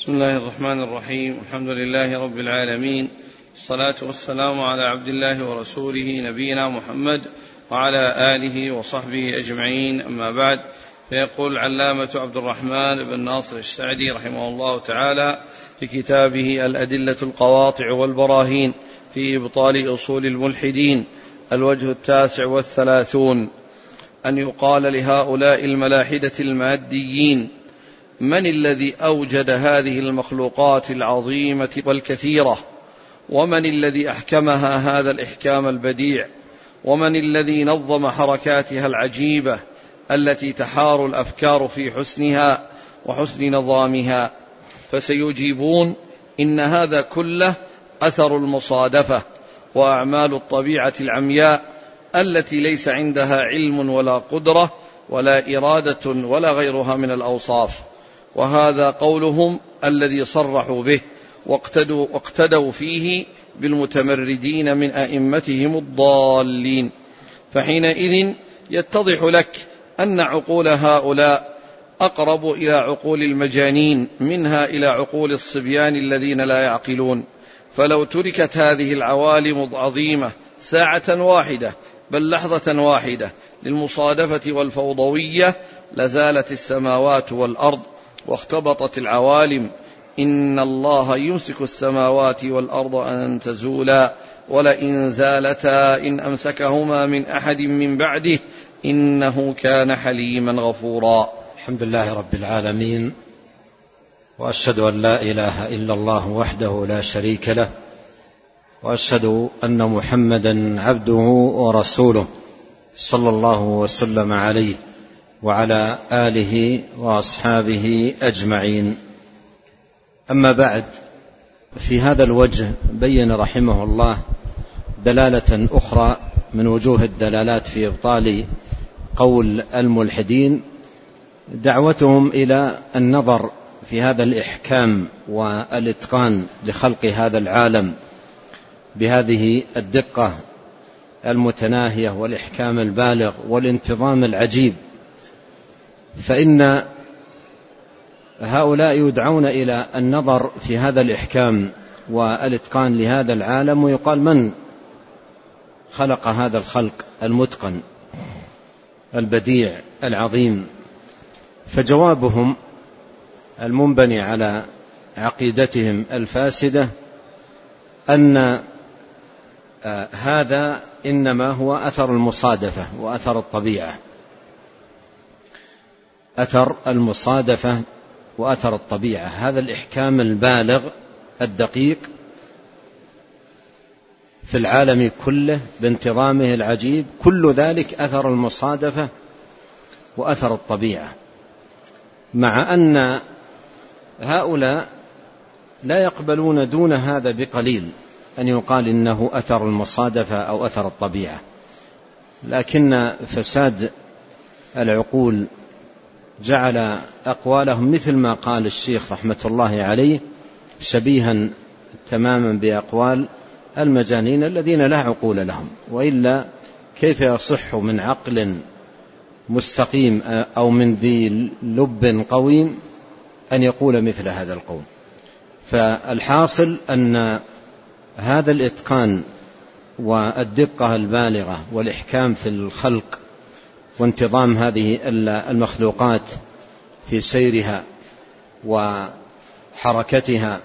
بسم الله الرحمن الرحيم. الحمد لله رب العالمين، الصلاة والسلام على عبد الله ورسوله نبينا محمد وعلى آله وصحبه أجمعين، أما بعد. فيقول العلامة عبد الرحمن بن ناصر السعدي رحمه الله تعالى في كتابه الأدلة القواطع والبراهين في إبطال أصول الملحدين، الوجه 39، أن يقال لهؤلاء الملاحدة الماديين: من الذي أوجد هذه المخلوقات العظيمة والكثيرة؟ ومن الذي أحكمها هذا الإحكام البديع؟ ومن الذي نظم حركاتها العجيبة التي تحار الأفكار في حسنها وحسن نظامها؟ فسيجيبون: إن هذا كله أثر المصادفة وأعمال الطبيعة العمياء التي ليس عندها علم ولا قدرة ولا إرادة ولا غيرها من الأوصاف. وهذا قولهم الذي صرحوا به واقتدوا فيه بالمتمردين من أئمتهم الضالين. فحينئذ يتضح لك أن عقول هؤلاء أقرب إلى عقول المجانين منها إلى عقول الصبيان الذين لا يعقلون. فلو تركت هذه العوالم العظيمة ساعة واحدة بل لحظة واحدة للمصادفة والفوضوية لزالت السماوات والأرض واختبطت العوالم. إن الله يمسك السماوات والأرض أن تزولا ولئن زالتا إن أمسكهما من أحد من بعده إنه كان حليما غفورا. الحمد لله رب العالمين، وأشهد أن لا إله إلا الله وحده لا شريك له، وأشهد أن محمدا عبده ورسوله صلى الله وسلم عليه وعلى آله وأصحابه أجمعين. أما بعد، في هذا الوجه بين رحمه الله دلالة أخرى من وجوه الدلالات في إبطال قول الملحدين، دعوتهم إلى النظر في هذا الإحكام والإتقان لخلق هذا العالم بهذه الدقة المتناهية والإحكام البالغ والانتظام العجيب. فإن هؤلاء يدعون إلى النظر في هذا الإحكام والإتقان لهذا العالم، ويقال: من خلق هذا الخلق المتقن البديع العظيم؟ فجوابهم المنبني على عقيدتهم الفاسدة أن هذا إنما هو أثر المصادفة وأثر الطبيعة، أثر المصادفة وأثر الطبيعة. هذا الإحكام البالغ الدقيق في العالم كله بانتظامه العجيب، كل ذلك أثر المصادفة وأثر الطبيعة، مع أن هؤلاء لا يقبلون دون هذا بقليل أن يقال إنه أثر المصادفة أو أثر الطبيعة. لكن فساد العقول جعل أقوالهم مثل ما قال الشيخ رحمة الله عليه شبيها تماما بأقوال المجانين الذين لا عقول لهم. وإلا كيف يصح من عقل مستقيم أو من ذي لب قويم أن يقول مثل هذا القول؟ فالحاصل أن هذا الإتقان والدقة البالغة والإحكام في الخلق وانتظام هذه المخلوقات في سيرها وحركتها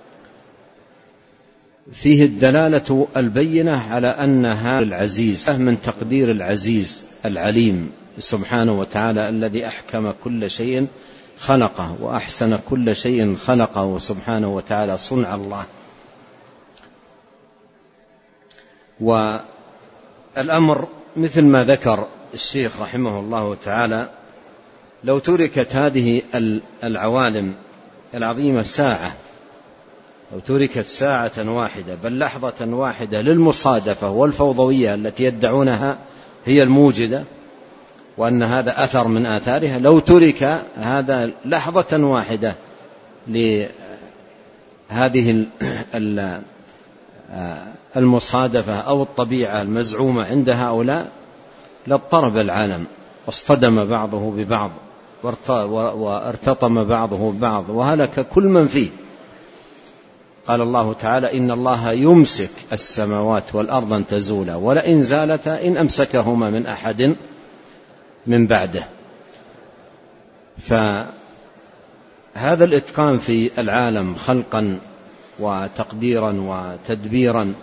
فيه الدلالة البينة على أن هذا العزيز من تقدير العزيز العليم سبحانه وتعالى، الذي أحكم كل شيء خلقه وأحسن كل شيء خلقه سبحانه وتعالى، صنع الله. والأمر مثل ما ذكر الشيخ رحمه الله تعالى: لو تركت هذه العوالم العظيمة ساعة، لو تركت ساعة واحدة بل لحظة واحدة للمصادفة والفوضوية التي يدعونها هي الموجدة وأن هذا أثر من آثارها، لو ترك هذا لحظة واحدة لهذه المصادفة أو الطبيعة المزعومة عند هؤلاء لاضطرب العالم واصطدم بعضه ببعض وارتطم بعضه بعض وهلك كل من فيه. قال الله تعالى: إن الله يمسك السماوات والأرض أن تزولا ولئن زالتا إن أمسكهما من أحد من بعده. فهذا الإتقان في العالم خلقا وتقديرا وتدبيرا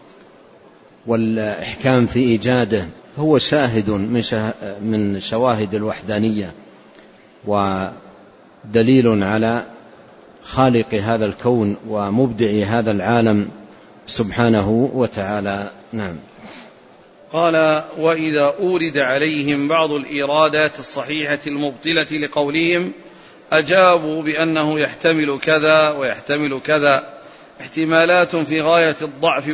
والإحكام في إيجاده هو شاهد من شواهد الوحدانية ودليل على خالق هذا الكون ومبدع هذا العالم سبحانه وتعالى. نعم. قال: وإذا أورد عليهم بعض الإيرادات الصحيحة المبطلة لقولهم أجابوا بأنه يحتمل كذا ويحتمل كذا، احتمالات في غاية الضعف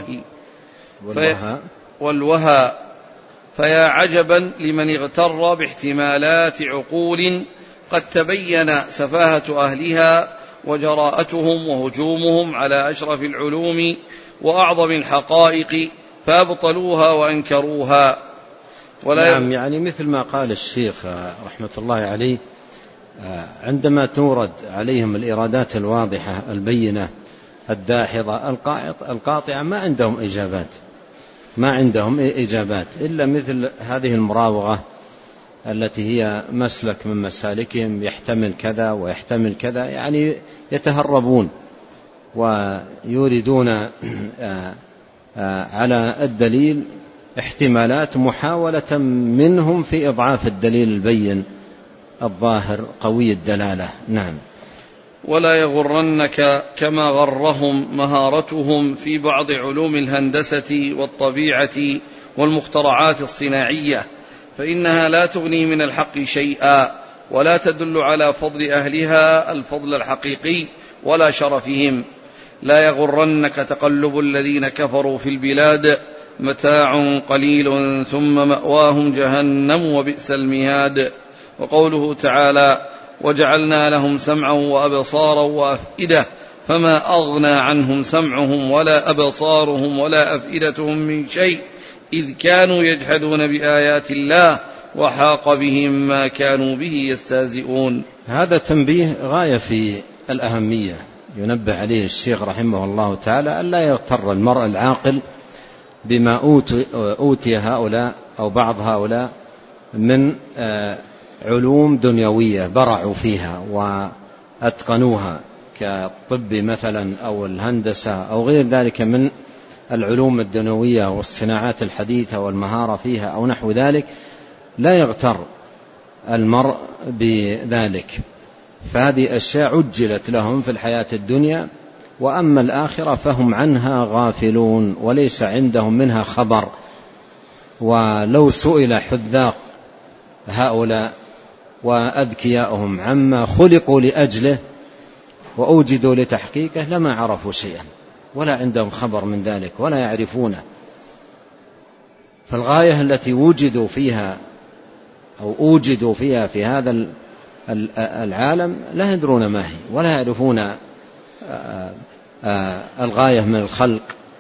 والوهى فيا عجبا لمن اغتر باحتمالات عقول قد تبين سفاهة أهلها وجراءتهم وهجومهم على أشرف العلوم وأعظم الحقائق فأبطلوها وأنكروها. نعم، يعني مثل ما قال الشيخ رحمة الله عليه، عندما تورد عليهم الإرادات الواضحة البينة الداحضة القاطعة ما عندهم إجابات إلا مثل هذه المراوغة التي هي مسلك من مسالكهم، يحتمل كذا ويحتمل كذا، يعني يتهربون ويوردون على الدليل احتمالات محاولة منهم في إضعاف الدليل البين الظاهر قوي الدلالة. نعم. ولا يغرنك كما غرهم مهارتهم في بعض علوم الهندسة والطبيعة والمخترعات الصناعية، فإنها لا تغني من الحق شيئا ولا تدل على فضل أهلها الفضل الحقيقي ولا شرفهم. لا يغرنك تقلب الذين كفروا في البلاد، متاع قليل ثم مأواهم جهنم وبئس المهاد. وقوله تعالى: وجعلنا لهم سمعا وأبصارا وأفئدة فما أغنى عنهم سمعهم ولا أبصارهم ولا أفئدتهم من شيء إذ كانوا يجحدون بآيات الله وحاق بهم ما كانوا به يستهزئون. هذا تنبيه غاية في الأهمية ينبه عليه الشيخ رحمه الله تعالى، ألا يغتر المرء العاقل بما أوتي هؤلاء أو بعض هؤلاء من علوم دنيوية برعوا فيها وأتقنوها كالطب مثلا أو الهندسة أو غير ذلك من العلوم الدنيوية والصناعات الحديثة والمهارة فيها أو نحو ذلك. لا يغتر المرء بذلك، فهذه أشياء عجلت لهم في الحياة الدنيا، وأما الآخرة فهم عنها غافلون وليس عندهم منها خبر. ولو سئل حذاق هؤلاء وأذكياءهم عما خلقوا لأجله وأوجدوا لتحقيقه لما عرفوا شيئا ولا عندهم خبر من ذلك ولا يعرفونه. فالغاية التي وجدوا فيها أو أوجدوا فيها في هذا العالم لا يدرون ما هي ولا يعرفون الغاية من الخلق.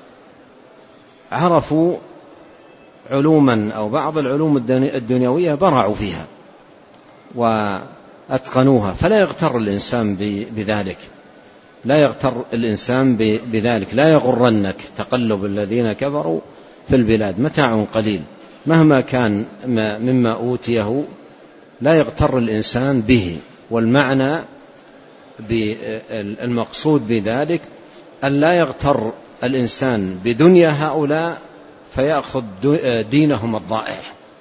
عرفوا علوما أو بعض العلوم الدنيوية برعوا فيها وأتقنوها، فلا يغتر الإنسان بذلك، لا يغتر الإنسان بذلك. لا يغرنك تقلب الذين كفروا في البلاد، متاع قليل مهما كان مما أوتيه لا يغتر الإنسان به. والمعنى المقصود بذلك أن لا يغتر الإنسان بدنيا هؤلاء فيأخذ دينهم الضائع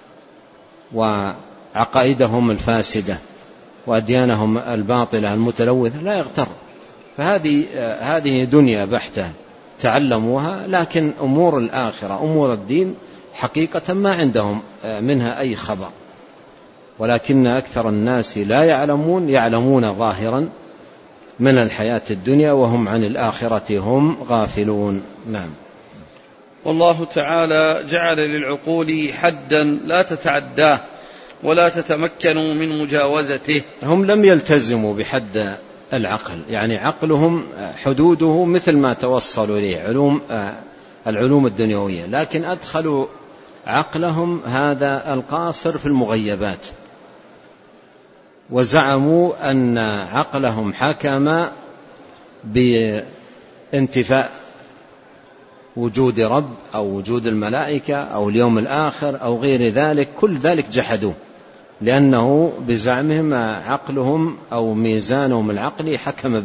وعقائدهم الفاسدة وأديانهم الباطلة المتلوثة، لا يغتر. فهذه دنيا بحتة تعلموها، لكن أمور الآخرة أمور الدين حقيقة ما عندهم منها أي خبر، ولكن أكثر الناس لا يعلمون ظاهرا من الحياة الدنيا وهم عن الآخرة هم غافلون. نعم. والله تعالى جعل للعقول حدا لا تتعداه ولا تتمكن من مجاوزته. هم لم يلتزموا بحد العقل، يعني عقلهم حدوده مثل ما توصلوا إليه العلوم الدنيوية، لكن أدخلوا عقلهم هذا القاصر في المغيبات وزعموا أن عقلهم حكم بانتفاء وجود رب أو وجود الملائكة أو اليوم الآخر أو غير ذلك، كل ذلك جحدوه، لأنه بزعمهم عقلهم أو ميزانهم العقلي حكم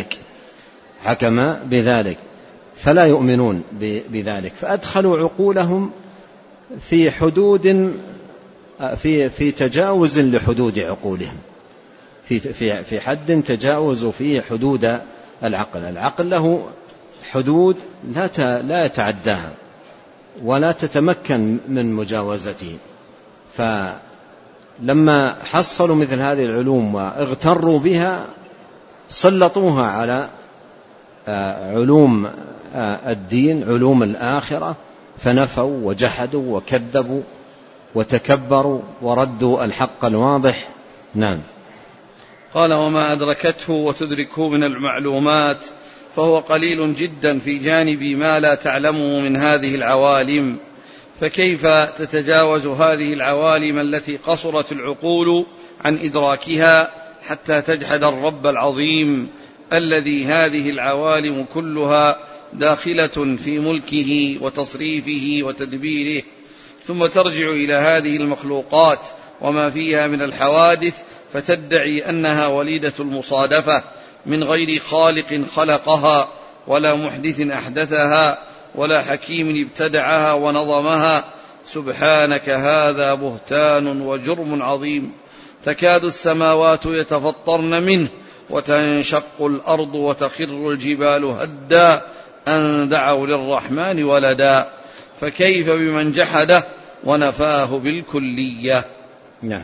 بذلك، فلا يؤمنون بذلك، فأدخلوا عقولهم في حدود في تجاوز لحدود عقولهم، في حد تجاوز فيه حدود العقل له حدود لا يتعداها ولا تتمكن من مجاوزته. فلما حصلوا مثل هذه العلوم واغتروا بها سلطوها على علوم الدين، علوم الآخرة، فنفوا وجحدوا وكذبوا وتكبروا وردوا الحق الواضح. نعم. قال: وما أدركته وتدركه من المعلومات فهو قليل جدا في جانب ما لا تعلمه من هذه العوالم، فكيف تتجاوز هذه العوالم التي قصرت العقول عن إدراكها حتى تجحد الرب العظيم الذي هذه العوالم كلها داخلة في ملكه وتصريفه وتدبيره، ثم ترجع إلى هذه المخلوقات وما فيها من الحوادث فتدعي أنها وليدة المصادفة من غير خالق خلقها ولا محدث أحدثها ولا حكيم ابتدعها ونظمها. سبحانك، هذا بهتان وجرم عظيم، تكاد السماوات يتفطرن منه وتنشق الأرض وتخر الجبال هدا أن دعوا للرحمن ولدا، فكيف بمن جحده ونفاه بالكلية. نعم.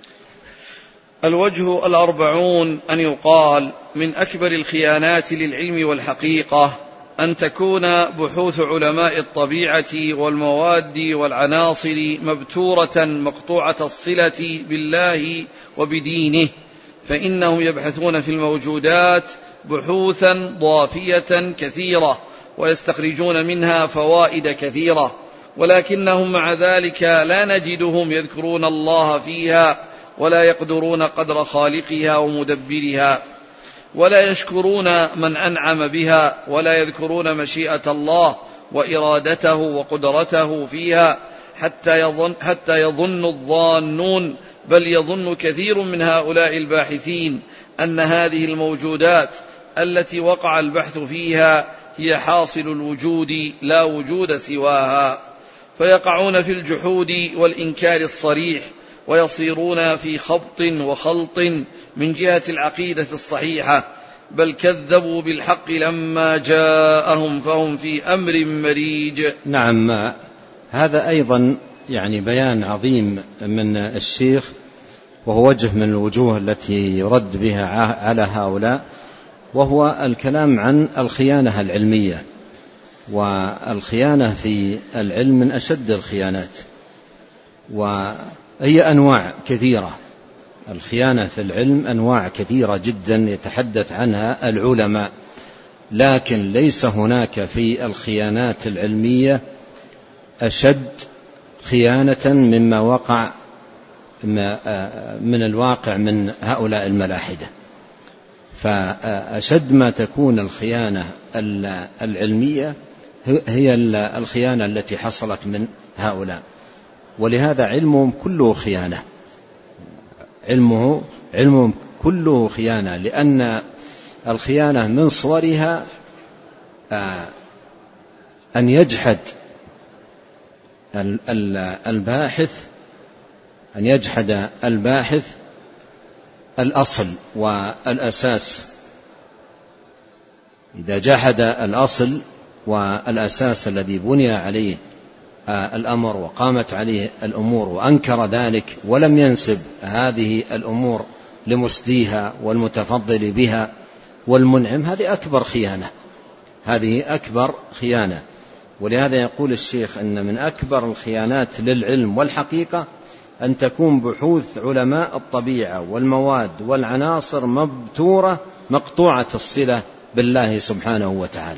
الوجه 40 أن يقال من أكبر الخيانات للعلم والحقيقة أن تكون بحوث علماء الطبيعة والمواد والعناصر مبتورة مقطوعة الصلة بالله وبدينه، فإنهم يبحثون في الموجودات بحوثا ضافية كثيرة ويستخرجون منها فوائد كثيرة، ولكنهم مع ذلك لا نجدهم يذكرون الله فيها ولا يقدرون قدر خالقها ومدبرها، ولا يشكرون من أنعم بها، ولا يذكرون مشيئة الله وإرادته وقدرته فيها، حتى يظن الظانون، بل يظن كثير من هؤلاء الباحثين أن هذه الموجودات التي وقع البحث فيها هي حاصل الوجود لا وجود سواها، فيقعون في الجحود والإنكار الصريح، ويصيرون في خبط وخلط من جهة العقيدة الصحيحة، بل كذبوا بالحق لما جاءهم فهم في أمر مريج. نعم. هذا أيضا يعني بيان عظيم من الشيخ، وهو وجه من الوجوه التي يرد بها على هؤلاء، وهو الكلام عن الخيانة العلمية. والخيانة في العلم من أشد الخيانات، وهي أنواع كثيرة. الخيانة في العلم أنواع كثيرة جدا يتحدث عنها العلماء، لكن ليس هناك في الخيانات العلمية أشد خيانة مما وقع من الواقع من هؤلاء الملاحدة. فأشد ما تكون الخيانة العلمية هي الخيانة التي حصلت من هؤلاء، ولهذا علمهم كله خيانة، علمهم كله خيانة، لأن الخيانة من صورها أن يجحد الباحث الأصل والأساس. إذا جحد الأصل والأساس الذي بني عليه الأمر وقامت عليه الأمور وأنكر ذلك ولم ينسب هذه الأمور لمسديها والمتفضل بها والمنعم، هذه أكبر خيانة. ولهذا يقول الشيخ أن من أكبر الخيانات للعلم والحقيقة أن تكون بحوث علماء الطبيعة والمواد والعناصر مبتورة مقطوعة الصلة بالله سبحانه وتعالى،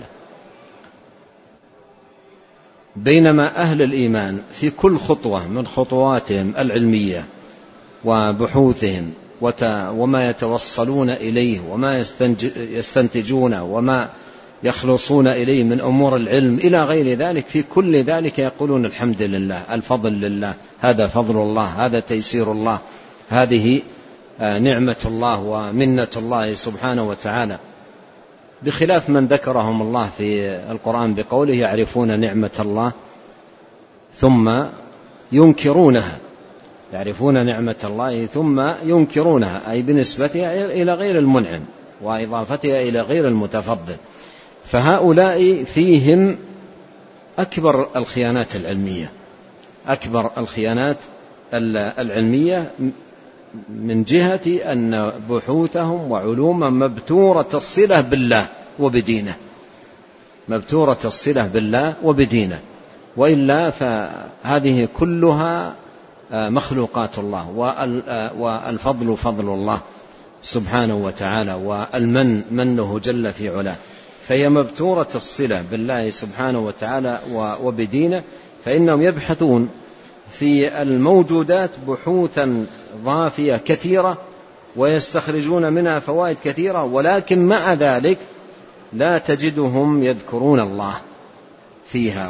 بينما أهل الإيمان في كل خطوة من خطواتهم العلمية وبحوثهم وما يتوصلون إليه وما يستنتجون وما يخلصون إليه من أمور العلم إلى غير ذلك، في كل ذلك يقولون الحمد لله، الفضل لله، هذا فضل الله، هذا تيسير الله، هذه نعمة الله ومنة الله سبحانه وتعالى، بخلاف من ذكرهم الله في القرآن بقوله يعرفون نعمة الله ثم ينكرونها، يعرفون نعمة الله ثم ينكرونها، أي بنسبتها إلى غير المنعم وإضافتها إلى غير المتفضل. فهؤلاء فيهم أكبر الخيانات العلمية، أكبر الخيانات العلمية من جهة أن بحوثهم وعلومهم مبتورة الصلة بالله وبدينه، مبتورة الصلة بالله وبدينه، وإلا فهذه كلها مخلوقات الله، والفضل فضل الله سبحانه وتعالى، والمن منه جل في علاه، فهي مبتورة الصلة بالله سبحانه وتعالى وبدينه. فإنهم يبحثون في الموجودات بحوثا ضافية كثيرة ويستخرجون منها فوائد كثيرة، ولكن مع ذلك لا تجدهم يذكرون الله فيها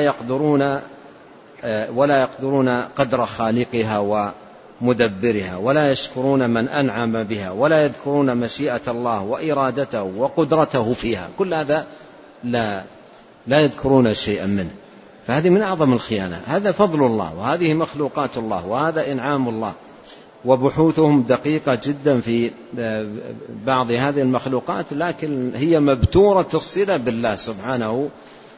ولا يقدرون قدر خالقها ومدبرها، ولا يشكرون من أنعم بها، ولا يذكرون مشيئة الله وإرادته وقدرته فيها، كل هذا لا يذكرون شيئا منه. فهذه من أعظم الخيانة، هذا فضل الله وهذه مخلوقات الله وهذا إنعام الله، وبحوثهم دقيقة جدا في بعض هذه المخلوقات، لكن هي مبتورة الصلة بالله سبحانه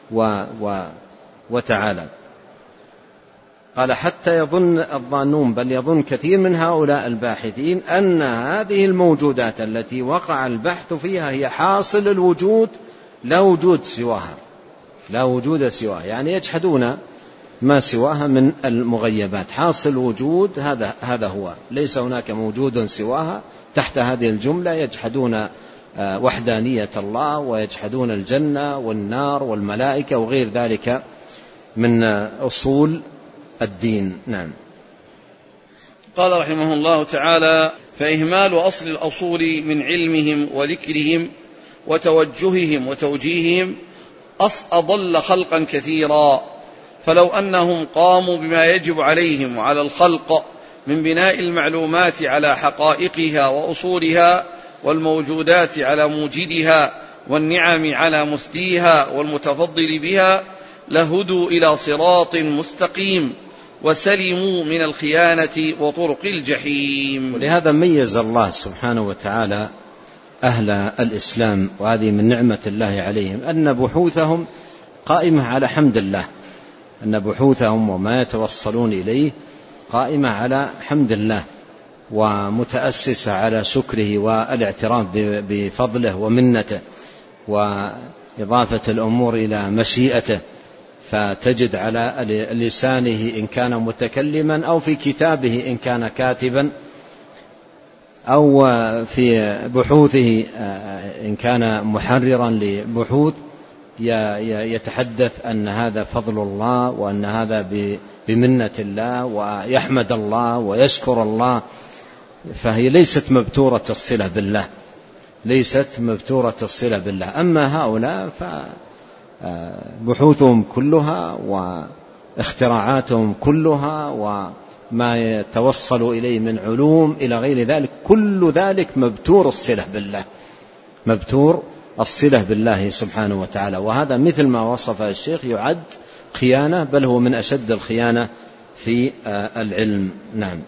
وتعالى. قال حتى يظن الظانون، بل يظن كثير من هؤلاء الباحثين أن هذه الموجودات التي وقع البحث فيها هي حاصل الوجود، لا وجود سواها، لا وجود سواها، يعني يجحدون ما سواها من المغيبات، حاصل وجود هذا هو، ليس هناك موجود سواها. تحت هذه الجملة يجحدون وحدانية الله، ويجحدون الجنة والنار والملائكة وغير ذلك من أصول الدين. نعم. قال رحمه الله تعالى: فإهمال أصل الأصول من علمهم وذكرهم وتوجههم وتوجيههم أضل خلقا كثيرا، فلو أنهم قاموا بما يجب عليهم وعلى الخلق من بناء المعلومات على حقائقها وأصولها، والموجودات على موجدها، والنعم على مسديها والمتفضل بها، لهدوا إلى صراط مستقيم وسلموا من الخيانة وطرق الجحيم. ولهذا ميز الله سبحانه وتعالى أهل الإسلام، وهذه من نعمة الله عليهم، أن بحوثهم قائمة على حمد الله، أن بحوثهم وما يتوصلون إليه قائمة على حمد الله ومتأسسة على شكره والاعتراف بفضله ومنته وإضافة الأمور إلى مشيئته، فتجد على لسانه إن كان متكلما، أو في كتابه إن كان كاتبا، أو في بحوثه إن كان محررا لبحوث، يتحدث أن هذا فضل الله وأن هذا بمنة الله، ويحمد الله ويشكر الله. فهي ليست مبتورة الصلة بالله، ليست مبتورة الصلة بالله. أما هؤلاء فبحوثهم كلها واختراعاتهم كلها وما يتوصل إليه من علوم إلى غير ذلك، كل ذلك مبتور الصلة بالله، مبتور الصلة بالله سبحانه وتعالى. وهذا مثل ما وصف الشيخ يعد خيانة، بل هو من أشد الخيانة في العلم. نعم.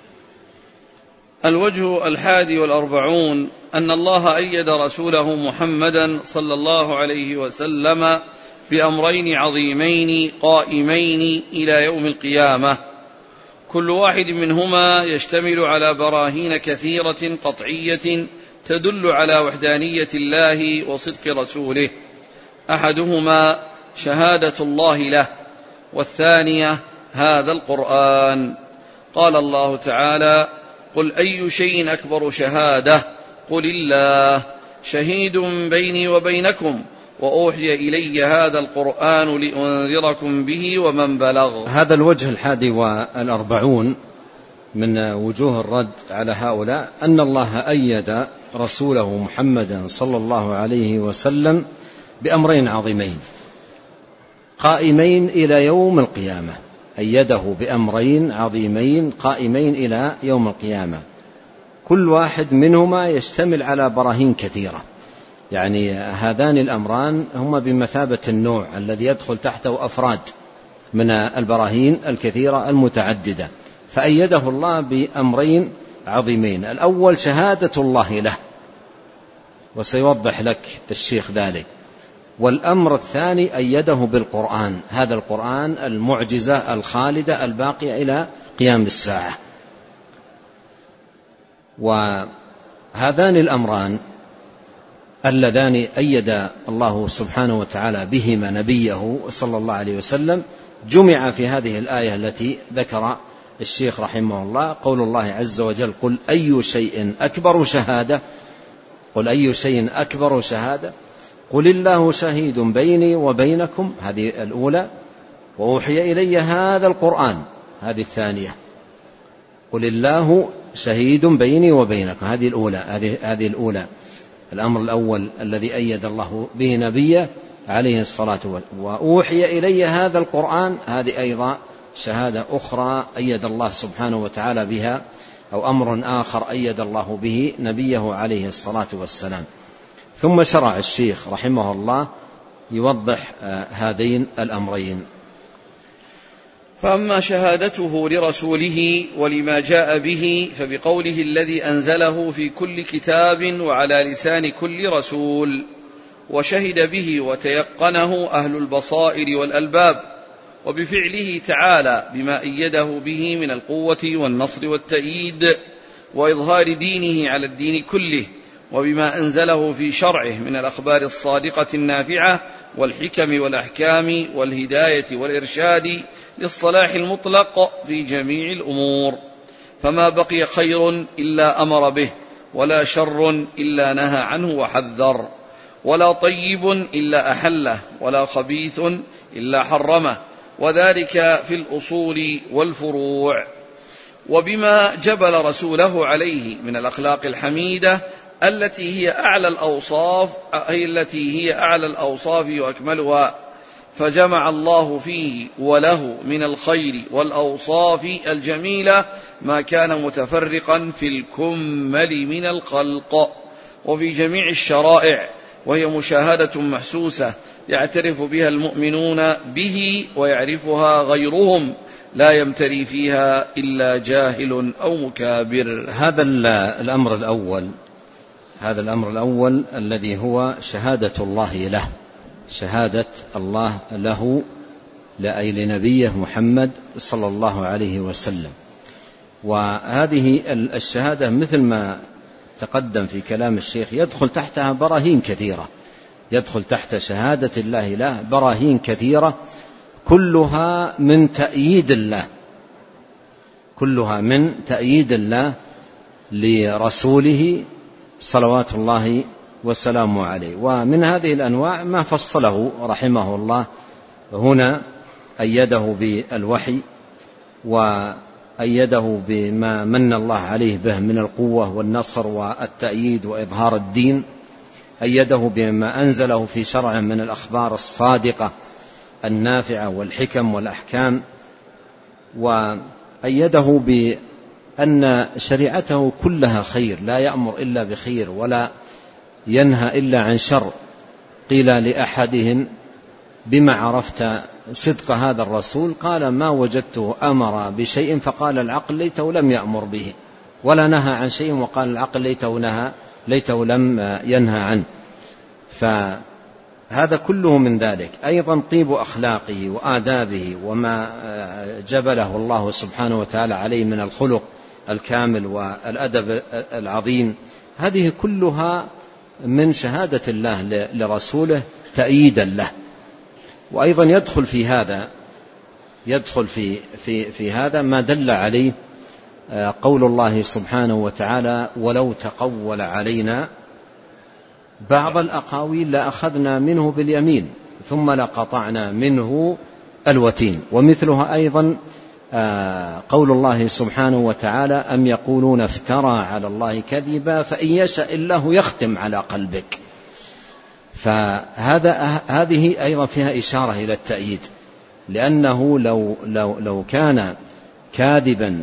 الوجه 41 أن الله أيد رسوله محمدا صلى الله عليه وسلم بأمرين عظيمين قائمين إلى يوم القيامة، كل واحد منهما يشتمل على براهين كثيرة قطعية تدل على وحدانية الله وصدق رسوله. أحدهما شهادة الله له، والثانية هذا القرآن. قال الله تعالى: قل أي شيء أكبر شهادة؟ قل الله شهيد بيني وبينكم وأوحي إلي هذا القرآن لأنذركم به ومن بلغ. هذا الوجه 41 من وجوه الرد على هؤلاء أن الله أيد رسوله محمدا صلى الله عليه وسلم بأمرين عظيمين قائمين إلى يوم القيامة، أيده بأمرين عظيمين قائمين إلى يوم القيامة، كل واحد منهما يشتمل على براهين كثيرة. يعني هذان الأمران هما بمثابة النوع الذي يدخل تحته أفراد من البراهين الكثيرة المتعددة، فأيده الله بأمرين عظيمين. الأول شهادة الله له، وسيوضح لك الشيخ ذلك. والأمر الثاني أيده بالقرآن، هذا القرآن المعجزة الخالدة الباقية إلى قيام الساعة. وهذان الأمران اللذان أيد الله سبحانه وتعالى بهما نبيه صلى الله عليه وسلم جمع في هذه الآية التي ذكر الشيخ رحمه الله، قول الله عز وجل: قل أي شيء أكبر شهادة، قل أي شيء أكبر شهادة، قل الله شهيد بيني وبينكم، هذه الأولى، وأوحي إلي هذا القرآن، هذه الثانية. قل الله شهيد بيني وبينكم، هذه الأولى، هذه الأولى، الأمر الأول الذي أيد الله به نبيه عليه الصلاة والسلام. وأوحي إلي هذا القرآن، هذه أيضا شهادة أخرى أيد الله سبحانه وتعالى بها، أو أمر آخر أيد الله به نبيه عليه الصلاة والسلام. ثم شرع الشيخ رحمه الله يوضح هذين الأمرين. فأما شهادته لرسوله ولما جاء به فبقوله الذي أنزله في كل كتاب وعلى لسان كل رسول، وشهد به وتيقنه أهل البصائر والألباب، وبفعله تعالى بما أيده به من القوة والنصر والتأييد وإظهار دينه على الدين كله، وبما أنزله في شرعه من الأخبار الصادقة النافعة والحكم والأحكام والهداية والإرشاد للصلاح المطلق في جميع الأمور. فما بقي خير إلا أمر به، ولا شر إلا نهى عنه وحذر، ولا طيب إلا أحله، ولا خبيث إلا حرمه، وذلك في الأصول والفروع. وبما جبل رسوله عليه من الأخلاق الحميدة التي هي أعلى الأوصاف وأكملها، فجمع الله فيه وله من الخير والأوصاف الجميلة ما كان متفرقا في الكمل من الخلق، وفي جميع الشرائع، وهي مشاهدة محسوسة يعترف بها المؤمنون به ويعرفها غيرهم، لا يمتري فيها إلا جاهل أو مكابر. هذا الأمر الأول الذي هو شهادة الله له، شهادة الله له أي لنبيه محمد صلى الله عليه وسلم. وهذه الشهادة مثل ما تقدم في كلام الشيخ يدخل تحتها براهين كثيرة، يدخل تحت شهادة الله له براهين كثيرة، كلها من تأييد الله، كلها من تأييد الله لرسوله صلوات الله وسلامه عليه. ومن هذه الأنواع ما فصله رحمه الله هنا، أيده بالوحي، وأيده بما من الله عليه به من القوة والنصر والتأييد وإظهار الدين، أيده بما أنزله في شرعه من الأخبار الصادقة النافعة والحكم والأحكام، وأيده بأن شريعته كلها خير، لا يأمر إلا بخير ولا ينهى إلا عن شر. قيل لأحدهم: بما عرفت صدق هذا الرسول؟ قال: ما وجدته أمر بشيء فقال العقل ليته لم يأمر به، ولا نهى عن شيء وقال العقل ليته لم ينهى عنه. فهذا كله من ذلك. أيضا طيب أخلاقه وآدابه وما جبله الله سبحانه وتعالى عليه من الخلق الكامل والأدب العظيم، هذه كلها من شهادة الله لرسوله تأييدا له. وأيضا يدخل في هذا ما دل عليه قول الله سبحانه وتعالى: ولو تقول علينا بعض الأقاويل لأخذنا منه باليمين ثم لقطعنا منه الوتين. ومثلها أيضا قول الله سبحانه وتعالى أم يقولون افترى على الله كذبا فإن يشاء الله يختم على قلبك. هذه أيضا فيها إشارة إلى التأييد، لأنه لو كان كاذبا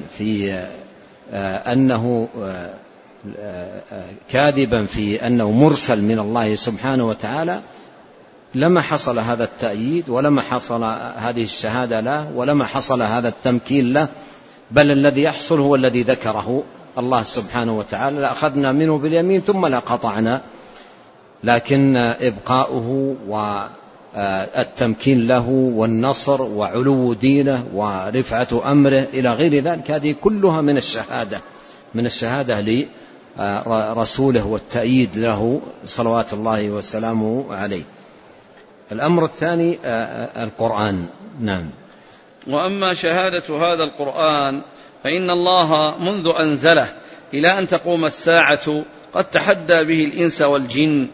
في أنه مرسل من الله سبحانه وتعالى لما حصل هذا التأييد ولما حصل هذه الشهادة له ولما حصل هذا التمكين له، بل الذي يحصل هو الذي ذكره الله سبحانه وتعالى لأخذنا منه باليمين ثم لقطعنا. لكن إبقاؤه والتمكين له والنصر وعلو دينه ورفعة أمره إلى غير ذلك هذه كلها من الشهادة لرسوله والتأييد له صلوات الله وسلامه عليه. الأمر الثاني القرآن. نعم. وأما شهادة هذا القرآن فإن الله منذ أنزله إلى أن تقوم الساعة قد تحدى به الإنس والجن،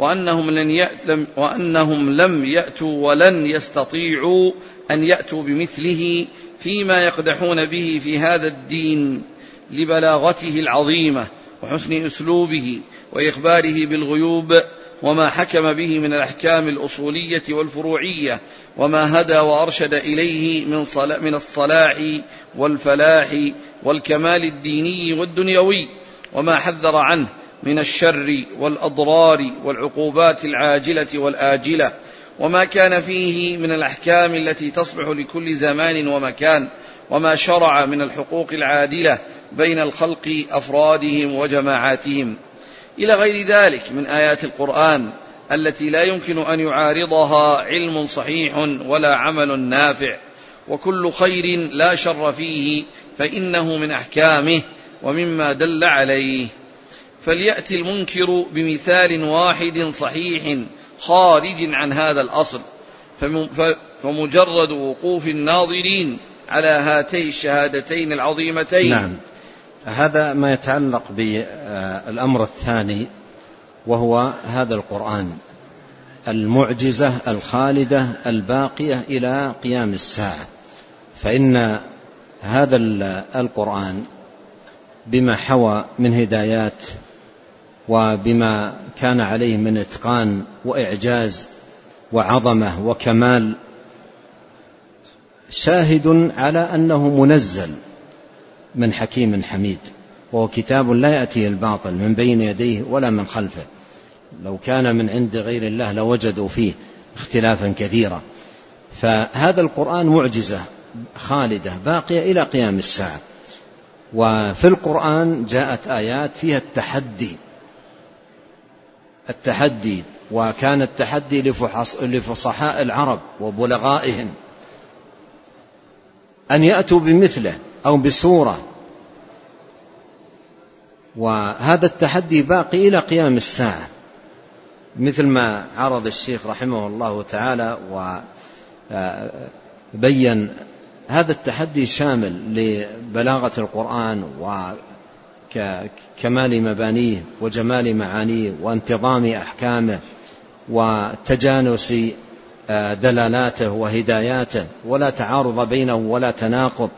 وأنهم لم يأتوا ولن يستطيعوا أن يأتوا بمثله فيما يقدحون به في هذا الدين لبلاغته العظيمة وحسن أسلوبه وإخباره بالغيوب وما حكم به من الأحكام الأصولية والفروعية وما هدى وأرشد إليه من الصلاح والفلاح والكمال الديني والدنيوي، وما حذر عنه من الشر والأضرار والعقوبات العاجلة والآجلة، وما كان فيه من الأحكام التي تصلح لكل زمان ومكان، وما شرع من الحقوق العادلة بين الخلق أفرادهم وجماعاتهم، إلى غير ذلك من آيات القرآن التي لا يمكن أن يعارضها علم صحيح ولا عمل نافع، وكل خير لا شر فيه فإنه من أحكامه ومما دل عليه. فليأتي المنكر بمثال واحد صحيح خارج عن هذا الأصل، فمجرد وقوف الناظرين على هاتين الشهادتين العظيمتين. نعم. هذا ما يتعلق بالأمر الثاني، وهو هذا القرآن المعجزة الخالدة الباقية إلى قيام الساعة. فإن هذا القرآن بما حوى من هدايات وبما كان عليه من إتقان وإعجاز وعظمة وكمال شاهد على أنه منزل من حكيم حميد، وهو كتاب لا يأتيه الباطل من بين يديه ولا من خلفه، لو كان من عند غير الله لوجدوا فيه اختلافا كثيرا. فهذا القرآن معجزة خالدة باقية إلى قيام الساعة. وفي القرآن جاءت آيات فيها التحدي، وكان التحدي لفصحاء العرب وبلغائهم أن يأتوا بمثله أو بسورة، وهذا التحدي باقي إلى قيام الساعة، مثل ما عرض الشيخ رحمه الله تعالى وبين هذا التحدي شامل لبلاغة القرآن وكمال مبانيه وجمال معانيه وانتظام أحكامه وتجانس دلالاته وهداياته، ولا تعارض بينه ولا تناقض.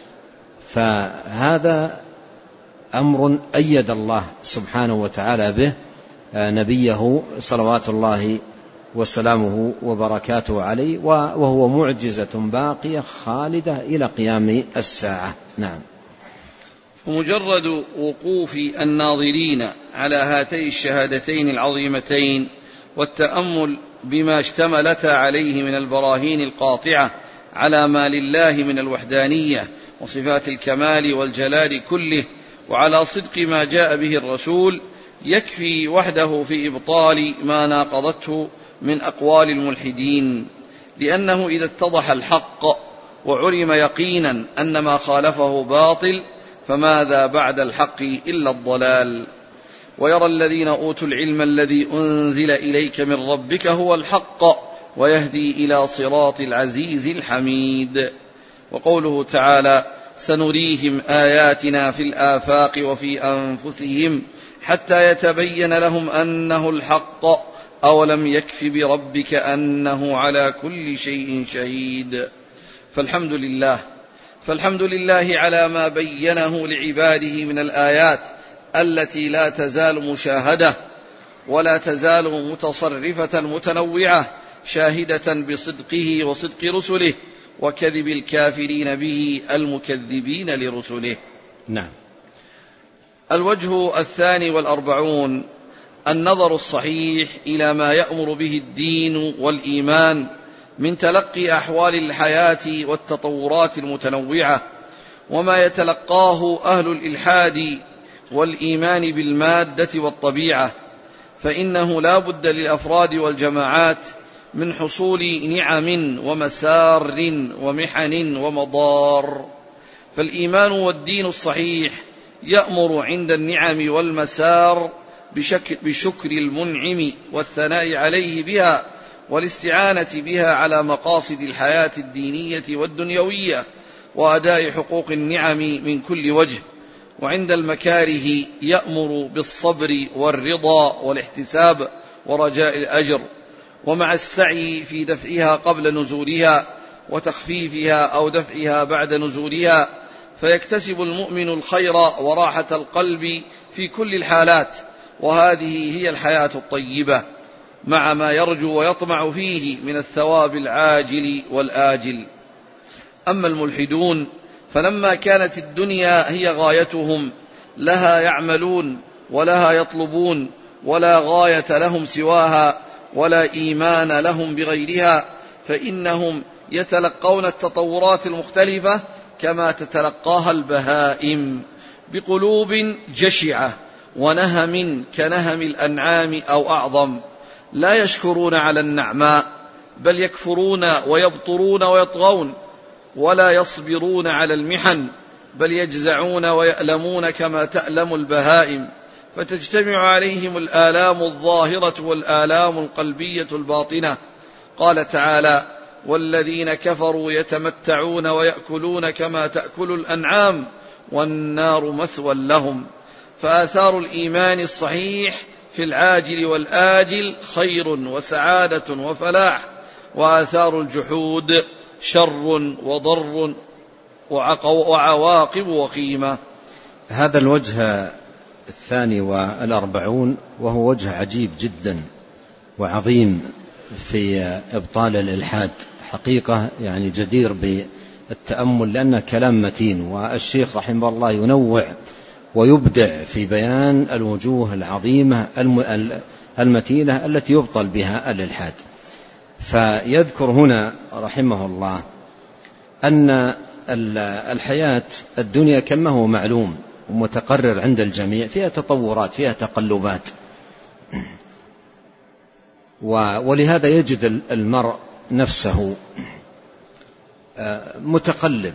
فهذا أمر أيد الله سبحانه وتعالى به نبيه صلوات الله وسلامه وبركاته عليه، وهو معجزة باقية خالدة إلى قيام الساعة. نعم. ومجرد وقوف الناظرين على هاتين الشهادتين العظيمتين والتأمل بما اشتملتا عليه من البراهين القاطعة على ما لله من الوحدانية وصفات الكمال والجلال كله، وعلى صدق ما جاء به الرسول، يكفي وحده في إبطال ما ناقضته من أقوال الملحدين، لأنه إذا اتضح الحق وعلم يقينا أن ما خالفه باطل فماذا بعد الحق إلا الضلال. ويرى الذين أوتوا العلم الذي أنزل إليك من ربك هو الحق ويهدي إلى صراط العزيز الحميد. وقوله تعالى سنريهم آياتنا في الآفاق وفي أنفسهم حتى يتبين لهم أنه الحق أولم يكف بربك أنه على كل شيء شهيد. فالحمد لله، فالحمد لله على ما بينه لعباده من الآيات التي لا تزال مشاهدة ولا تزال متصرفة متنوعة شاهدة بصدقه وصدق رسله وكذب الكافرين به المكذبين لرسله. نعم. الوجه 42 النظر الصحيح إلى ما يأمر به الدين والإيمان من تلقي أحوال الحياة والتطورات المتنوعة وما يتلقاه أهل الإلحاد والإيمان بالمادة والطبيعة، فإنه لا بد للأفراد والجماعات من حصول نعم ومسار ومحن ومضار. فالإيمان والدين الصحيح يأمر عند النعم والمسار بشكر المنعم والثناء عليه بها والاستعانة بها على مقاصد الحياة الدينية والدنيوية وأداء حقوق النعم من كل وجه. وعند المكاره يأمر بالصبر والرضا والاحتساب ورجاء الأجر، ومع السعي في دفعها قبل نزولها وتخفيفها أو دفعها بعد نزولها، فيكتسب المؤمن الخير وراحة القلب في كل الحالات، وهذه هي الحياة الطيبة مع ما يرجو ويطمع فيه من الثواب العاجل والآجل. أما الملحدون فلما كانت الدنيا هي غايتهم لها يعملون ولها يطلبون، ولا غاية لهم سواها ولا إيمان لهم بغيرها، فإنهم يتلقون التطورات المختلفة كما تتلقاها البهائم بقلوب جشعة ونهم كنهم الأنعام أو أعظم، لا يشكرون على النعماء بل يكفرون ويبطرون ويطغون، ولا يصبرون على المحن بل يجزعون ويألمون كما تألم البهائم، فتجتمع عليهم الآلام الظاهرة والآلام القلبية الباطنة. قال تعالى: والذين كفروا يتمتعون ويأكلون كما تأكل الأنعام والنار مثوى لهم. فآثار الإيمان الصحيح في العاجل والآجل خير وسعادة وفلاح، وآثار الجحود شر وضر وعواقب وخيمة. هذا الوجه 42 وهو وجه عجيب جدا وعظيم في إبطال الإلحاد، حقيقة يعني جدير بالتأمل لأنه كلام متين، والشيخ رحمه الله ينوع ويبدع في بيان الوجوه العظيمة المتينة التي يبطل بها الإلحاد. فيذكر هنا رحمه الله أن الحياة الدنيا كما هو معلوم ومتقرر عند الجميع فيها تطورات فيها تقلبات، ولهذا يجد المرء نفسه متقلب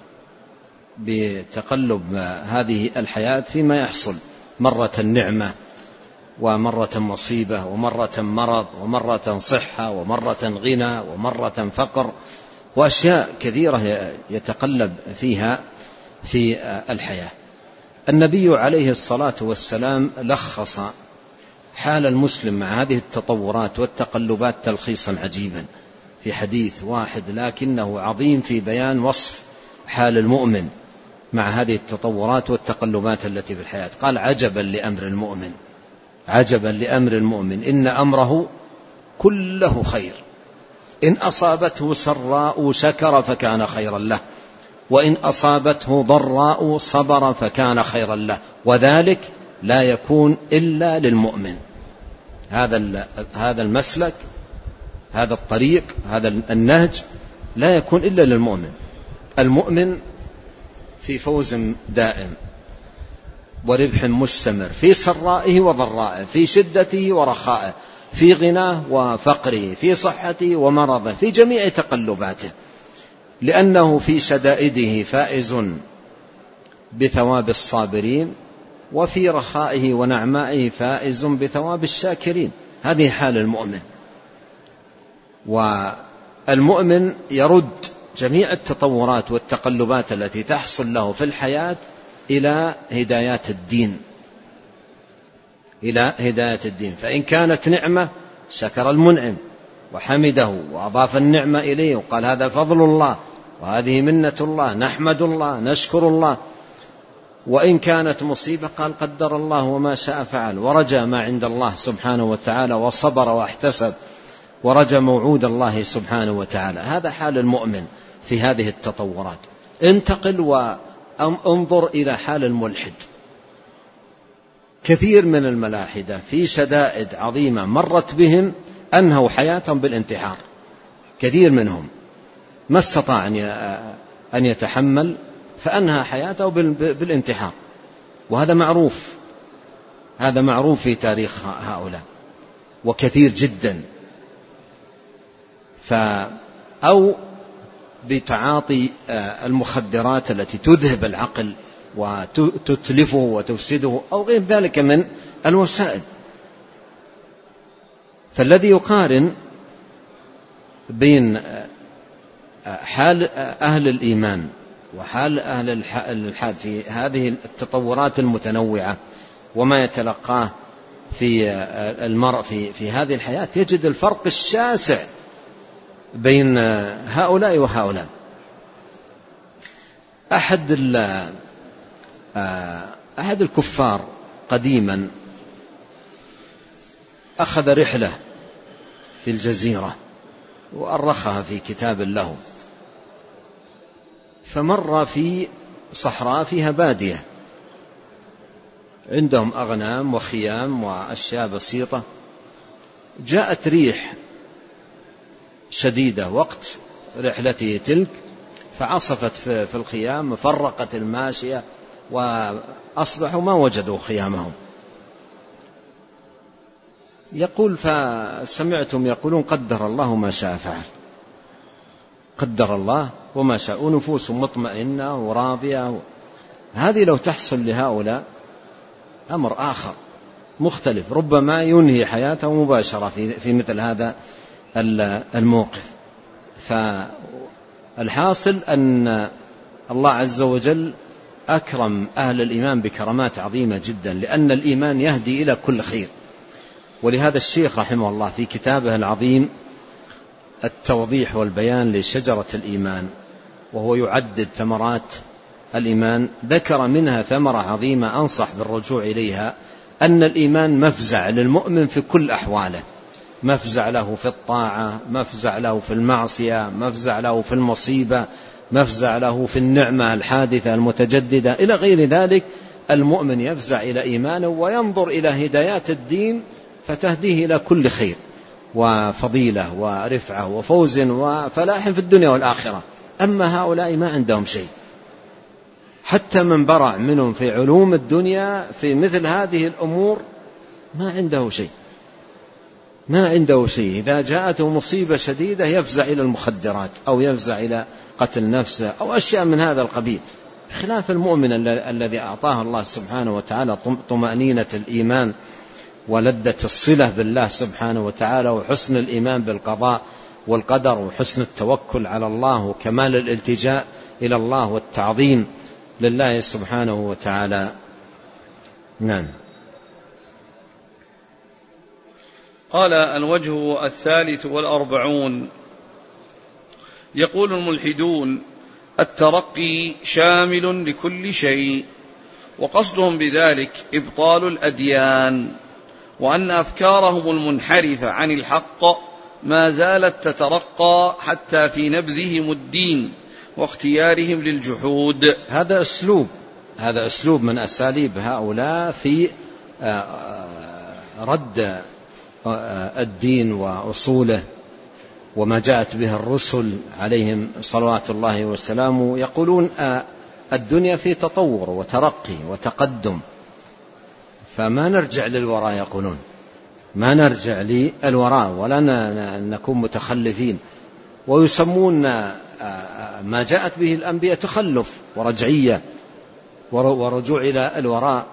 بتقلب هذه الحياة فيما يحصل، مرة النعمة ومرة مصيبة ومرة مرض ومرة صحة ومرة غنى ومرة فقر، وأشياء كثيرة يتقلب فيها في الحياة. النبي عليه الصلاة والسلام لخص حال المسلم مع هذه التطورات والتقلبات تلخيصا عجيبا في حديث واحد، لكنه عظيم في بيان وصف حال المؤمن مع هذه التطورات والتقلبات التي في الحياة. قال: عجبا لأمر المؤمن، عجبا لأمر المؤمن، إن أمره كله خير، إن أصابته سراء شكر فكان خيرا له، وإن أصابته ضراء صبر فكان خيرا له، وذلك لا يكون إلا للمؤمن. هذا المسلك، هذا الطريق، هذا النهج لا يكون إلا للمؤمن. المؤمن في فوز دائم وربح مستمر في سرائه وضرائه، في شدته ورخائه، في غناه وفقره، في صحته ومرضه، في جميع تقلباته، لأنه في شدائده فائز بثواب الصابرين، وفي رخائه ونعمائه فائز بثواب الشاكرين. هذه حال المؤمن. والمؤمن يرد جميع التطورات والتقلبات التي تحصل له في الحياة إلى هدايات الدين، إلى هداية الدين. فإن كانت نعمة شكر المنعم وحمده وأضاف النعمة إليه وقال: هذا فضل الله وهذه منة الله، نحمد الله نشكر الله. وإن كانت مصيبة قال قدر الله وما شاء فعل، ورجى ما عند الله سبحانه وتعالى، وصبر واحتسب ورجى موعود الله سبحانه وتعالى. هذا حال المؤمن في هذه التطورات. انتقل وانظر إلى حال الملحد. كثير من الملاحدة في شدائد عظيمة مرت بهم أنهوا حياتهم بالانتحار، كثير منهم ما استطاع أن يتحمل فأنهى حياته بالانتحار، وهذا معروف، هذا معروف في تاريخ هؤلاء وكثير جدا. أو بتعاطي المخدرات التي تذهب العقل وتتلفه وتفسده أو غير ذلك من الوسائل. فالذي يقارن بين حال أهل الإيمان وحال أهل الإلحاد في هذه التطورات المتنوعة وما يتلقاه في المرء في هذه الحياة يجد الفرق الشاسع بين هؤلاء وهؤلاء. أحد الكفار قديما أخذ رحلة في الجزيرة وأرخها في كتاب له، فمر في صحراء فيها بادية عندهم أغنام وخيام وأشياء بسيطة. جاءت ريح شديدة وقت رحلته تلك فعصفت في الخيام، فرقت الماشية وأصبحوا ما وجدوا خيامهم. يقول فسمعتم يقولون قدر الله ما شاء فعل، قدر الله وما شاء، ونفوس مطمئنة وراضية. هذه لو تحصل لهؤلاء أمر آخر مختلف، ربما ينهي حياته مباشرة في مثل هذا الموقف. فالحاصل أن الله عز وجل أكرم أهل الإيمان بكرامات عظيمة جدا، لأن الإيمان يهدي إلى كل خير. ولهذا الشيخ رحمه الله في كتابه العظيم التوضيح والبيان لشجرة الإيمان وهو يعدد ثمرات الإيمان، ذكر منها ثمرة عظيمة أنصح بالرجوع إليها، أن الإيمان مفزع للمؤمن في كل أحواله، مفزع له في الطاعة، مفزع له في المعصية، مفزع له في المصيبة، مفزع له في النعمة الحادثة المتجددة إلى غير ذلك. المؤمن يفزع إلى إيمانه وينظر إلى هدايات الدين فتهديه إلى كل خير وفضيلة ورفعة وفوز وفلاح في الدنيا والآخرة. أما هؤلاء ما عندهم شيء، حتى من برع منهم في علوم الدنيا في مثل هذه الأمور ما عنده شيء، ما عنده شيء. إذا جاءته مصيبة شديدة يفزع إلى المخدرات أو يفزع إلى قتل نفسه أو أشياء من هذا القبيل، خلاف المؤمن الذي أعطاه الله سبحانه وتعالى طمأنينة الإيمان ولذة الصلة بالله سبحانه وتعالى وحسن الإيمان بالقضاء والقدر وحسن التوكل على الله وكمال الالتجاء إلى الله والتعظيم لله سبحانه وتعالى. نعم. قال: الوجه 43. يقول الملحدون: الترقي شامل لكل شيء، وقصدهم بذلك إبطال الأديان، وأن أفكارهم المنحرفة عن الحق ما زالت تترقى حتى في نبذهم الدين واختيارهم للجحود. هذا أسلوب من أساليب هؤلاء في رد الدين وأصوله وما جاءت به الرسل عليهم صلوات الله وسلامه. يقولون الدنيا في تطور وترقي وتقدم، فما نرجع للوراء. يقولون ما نرجع للوراء ولا نكون متخلفين، ويسمون ما جاءت به الأنبياء تخلف ورجعية ورجوع إلى الوراء.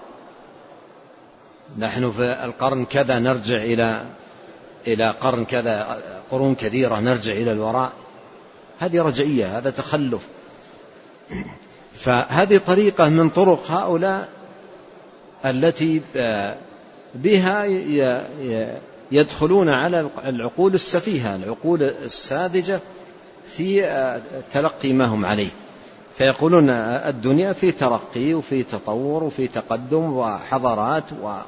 نحن في القرن كذا نرجع إلى قرن كذا، قرون كثيرة نرجع إلى الوراء. هذه رجعية، هذا تخلف. فهذه طريقة من طرق هؤلاء التي بها يدخلون على العقول السفيهة، العقول الساذجة، في تلقي ما هم عليه، فيقولون الدنيا في ترقي وفي تطور وفي تقدم وحضارات،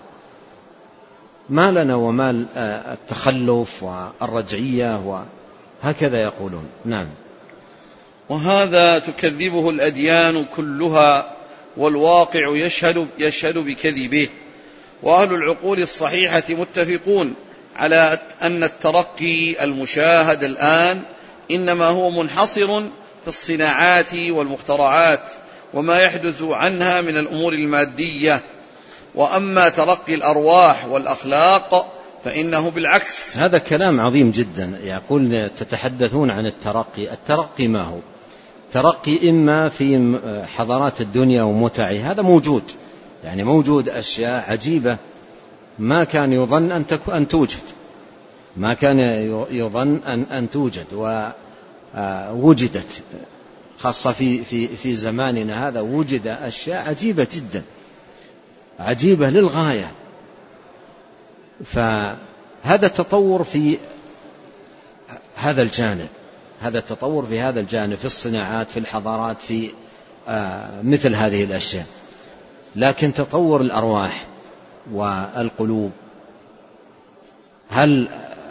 وما لنا وما التخلف والرجعية، وهكذا يقولون. نعم. وهذا تكذبه الأديان كلها، والواقع يشهد بكذبه. وأهل العقول الصحيحة متفقون على أن الترقي المشاهد الآن إنما هو منحصر في الصناعات والمخترعات وما يحدث عنها من الأمور المادية. وأما ترقي الأرواح والأخلاق فإنه بالعكس. هذا كلام عظيم جدا. يقول تتحدثون عن الترقي ما هو؟ ترقي إما في حضارات الدنيا ومتعها، هذا موجود، يعني موجود أشياء عجيبة ما كان يظن أن توجد، ما كان يظن أن توجد ووجدت، خاصة في زماننا هذا وجد أشياء عجيبة جدا، عجيبة للغاية. فهذا التطور في هذا الجانب، هذا التطور في هذا الجانب، في الصناعات، في الحضارات، في مثل هذه الأشياء. لكن تطور الأرواح والقلوب هل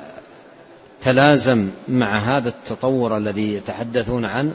تلازم مع هذا التطور الذي يتحدثون عنه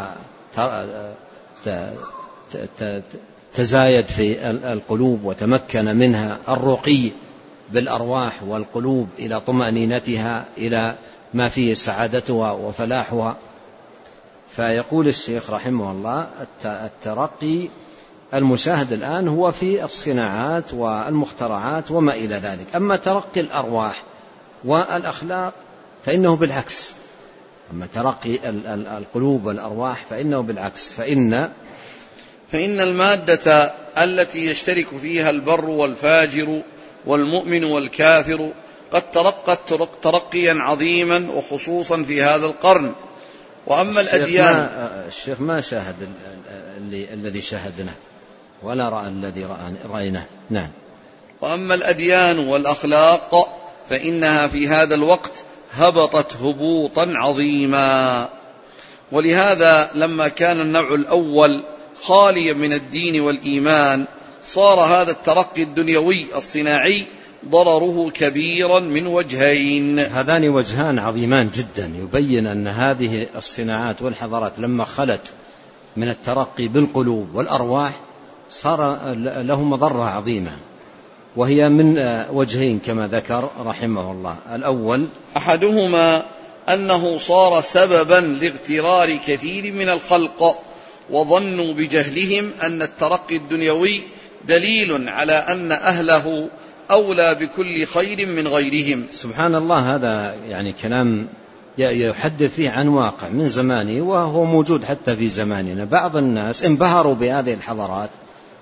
وتزايد في القلوب وتمكن منها الرقي بالأرواح والقلوب إلى طمأنينتها، إلى ما فيه سعادتها وفلاحها؟ فيقول الشيخ رحمه الله الترقي المشاهد الآن هو في الصناعات والمخترعات وما إلى ذلك. أما ترقي الأرواح والأخلاق فإنه بالعكس، أما ترقي القلوب والأرواح فإنه بالعكس. فإن المادة التي يشترك فيها البر والفاجر والمؤمن والكافر قد ترقت ترقيا عظيما، وخصوصا في هذا القرن. وأما الأديان الشيخ ما شاهد الذي شاهدنا ولا رأى الذي رأيناه. نعم. وأما الأديان والأخلاق فإنها في هذا الوقت هبطت هبوطا عظيما. ولهذا لما كان النوع الأول خاليا من الدين والإيمان صار هذا الترقي الدنيوي الصناعي ضرره كبيرا من وجهين. هذان وجهان عظيمان جدا يبين أن هذه الصناعات والحضارات لما خلت من الترقي بالقلوب والأرواح صار له مضرة عظيمة، وهي من وجهين كما ذكر رحمه الله. الأول أحدهما أنه صار سببا لاغترار كثير من الخلق، وظنوا بجهلهم أن الترقي الدنيوي دليل على أن أهله أولى بكل خير من غيرهم. سبحان الله، هذا يعني كلام يحدث فيه عن واقع من زمانه وهو موجود حتى في زماننا. بعض الناس انبهروا بهذه الحضارات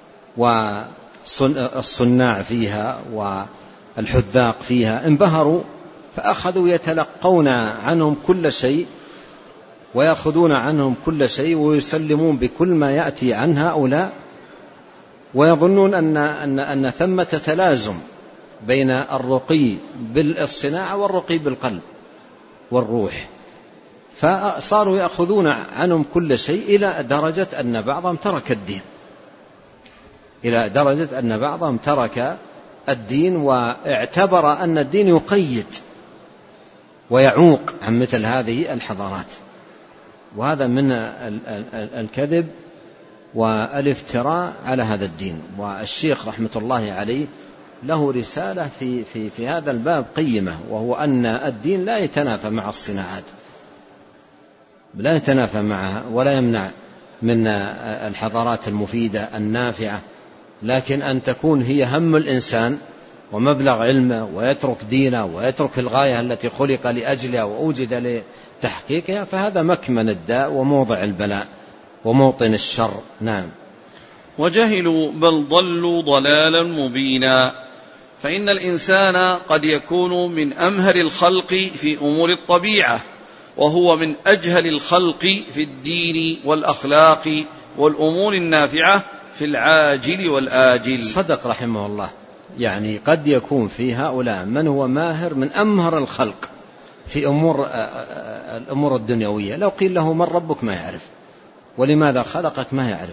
والصناع فيها والحذاق فيها، انبهروا فأخذوا يتلقون عنهم كل شيء ويأخذون عنهم كل شيء ويسلمون بكل ما يأتي عن هؤلاء، ويظنون أن ثمة تلازم بين الرقي بالصناعة والرقي بالقلب والروح، فصاروا يأخذون عنهم كل شيء إلى درجة أن بعضهم ترك الدين، إلى درجة أن بعضهم ترك الدين واعتبر أن الدين يقيد ويعوق عن مثل هذه الحضارات. وهذا من الكذب والافتراء على هذا الدين. والشيخ رحمة الله عليه له رسالة في هذا الباب قيمة، وهو أن الدين لا يتنافى مع الصناعات، لا يتنافى معها ولا يمنع من الحضارات المفيدة النافعة، لكن أن تكون هي هم الإنسان ومبلغ علمه، ويترك دينه ويترك الغاية التي خلق لأجلها وأوجد لتحقيقها، فهذا مكمن الداء وموضع البلاء وموطن الشر. نعم. وجهلوا بل ضلوا ضلالا مبينا. فإن الإنسان قد يكون من أمهر الخلق في أمور الطبيعة، وهو من أجهل الخلق في الدين والأخلاق والأمور النافعة في العاجل والآجل. صدق رحمه الله، يعني قد يكون في هؤلاء من هو ماهر من أمهر الخلق في الأمور الدنيوية. لو قيل له من ربك ما يعرف، ولماذا خلقك ما يعرف.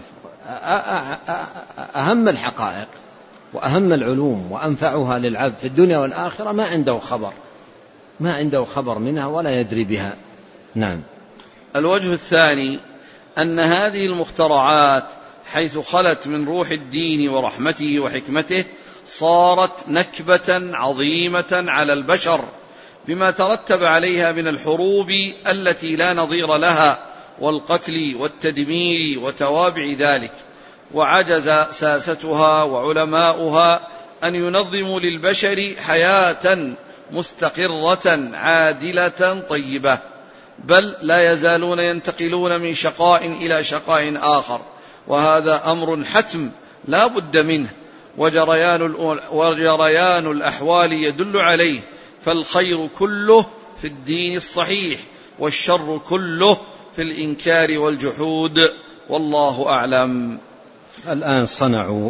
أهم الحقائق وأهم العلوم وأنفعها للعبد في الدنيا والآخرة ما عنده خبر منها ولا يدري بها. نعم. الوجه الثاني أن هذه المخترعات حيث خلت من روح الدين ورحمته وحكمته صارت نكبة عظيمة على البشر بما ترتب عليها من الحروب التي لا نظير لها والقتل والتدمير وتوابع ذلك، وعجز ساستها وعلماؤها أن ينظموا للبشر حياة مستقرة عادلة طيبة، بل لا يزالون ينتقلون من شقاء إلى شقاء آخر، وهذا أمر حتم لا بد منه، وجريان الأحوال يدل عليه، فالخير كله في الدين الصحيح والشر كله في الإنكار والجحود، والله أعلم. الآن صنعوا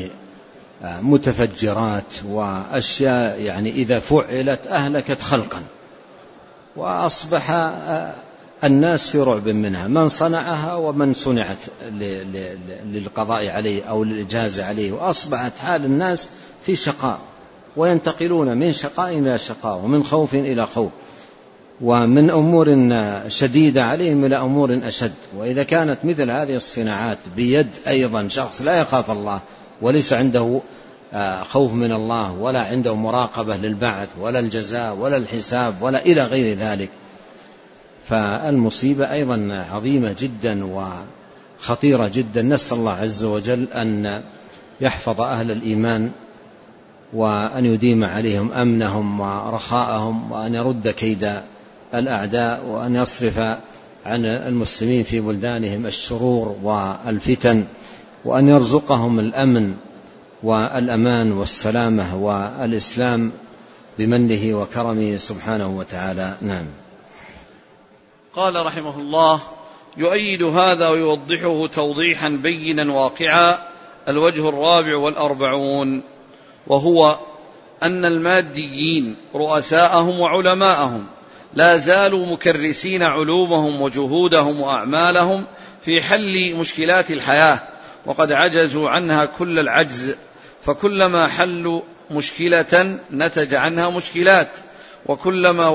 متفجرات وأشياء إذا فعلت أهلكت خلقا، وأصبح الناس في رعب منها، من صنعها ومن صنعت للقضاء عليه أو للإجازة عليه، وأصبحت حال الناس في شقاء، وينتقلون من شقاء إلى شقاء ومن خوف إلى خوف، ومن أمور شديدة عليهم إلى أمور أشد. وإذا كانت مثل هذه الصناعات بيد أيضا شخص لا يخاف الله وليس عنده خوف من الله ولا عنده مراقبة للبعث ولا الجزاء ولا الحساب ولا إلى غير ذلك، فالمصيبة أيضا عظيمة جدا وخطيرة جدا. نسأل الله عز وجل أن يحفظ أهل الإيمان وأن يديم عليهم أمنهم ورخاءهم، وأن يرد كيد الأعداء، وأن يصرف عن المسلمين في بلدانهم الشرور والفتن، وأن يرزقهم الأمن والأمان والسلامة والإسلام بمنه وكرمه سبحانه وتعالى. نعم. قال رحمه الله: يؤيد هذا ويوضحه توضيحا بينا واقعا الوجه 44، وهو أن الماديين رؤساءهم وعلماءهم لا زالوا مكرسين علومهم وجهودهم وأعمالهم في حل مشكلات الحياة، وقد عجزوا عنها كل العجز، فكلما حلوا مشكلة نتج عنها مشكلات، وكلما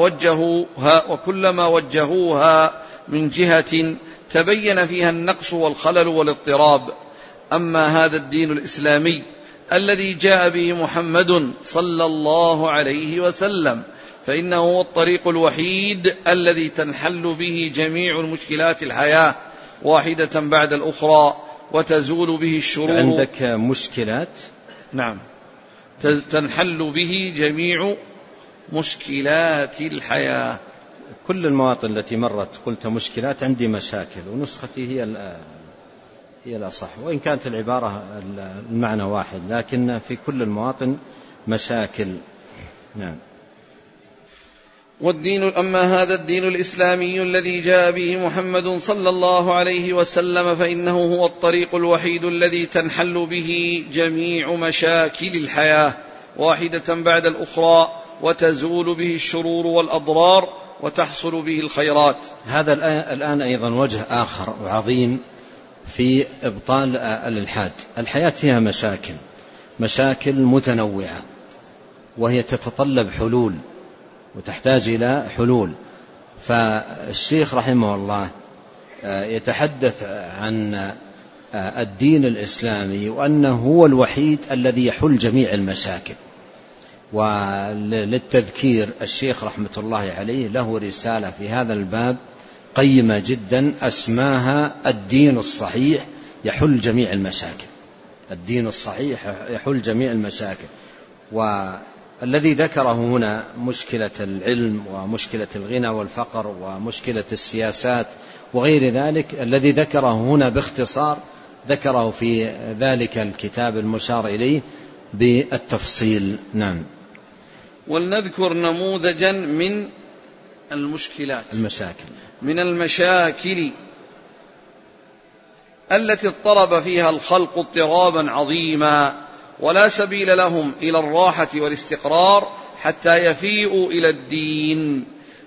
وجهوها من جهة تبين فيها النقص والخلل والاضطراب. أما هذا الدين الإسلامي الذي جاء به محمد صلى الله عليه وسلم فإنه هو الطريق الوحيد الذي تنحل به جميع المشكلات الحياة واحدة بعد الأخرى، وتزول به الشرور. عندك مشكلات؟ نعم، تنحل به جميع مشكلات الحياة. كل المواطن التي مرت قلت مشكلات، عندي مشاكل، ونسختي هي الأصح، وإن كانت العبارة المعنى واحد، لكن في كل المواطن مشاكل. نعم. أما هذا الدين الإسلامي الذي جاء به محمد صلى الله عليه وسلم فإنه هو الطريق الوحيد الذي تنحل به جميع مشاكل الحياة واحدة بعد الأخرى، وتزول به الشرور والأضرار، وتحصل به الخيرات. هذا الآن أيضا وجه آخر وعظيم في إبطال الإلحاد. الحياة فيها مشاكل متنوعة، وهي تتطلب حلول وتحتاج إلى حلول. فالشيخ رحمه الله يتحدث عن الدين الإسلامي وأنه هو الوحيد الذي يحل جميع المشاكل. وللتذكير الشيخ رحمة الله عليه له رسالة في هذا الباب قيمة جدا اسماها الدين الصحيح يحل جميع المشاكل. الدين الصحيح يحل جميع المشاكل. والذي ذكره هنا مشكلة العلم ومشكلة الغنى والفقر ومشكلة السياسات وغير ذلك، الذي ذكره هنا باختصار ذكره في ذلك الكتاب المشار إليه بالتفصيل. نعم. ولنذكر نموذجا من المشاكل التي اضطرب فيها الخلق اضطرابا عظيما، ولا سبيل لهم إلى الراحة والاستقرار حتى يفيئوا إلى الدين.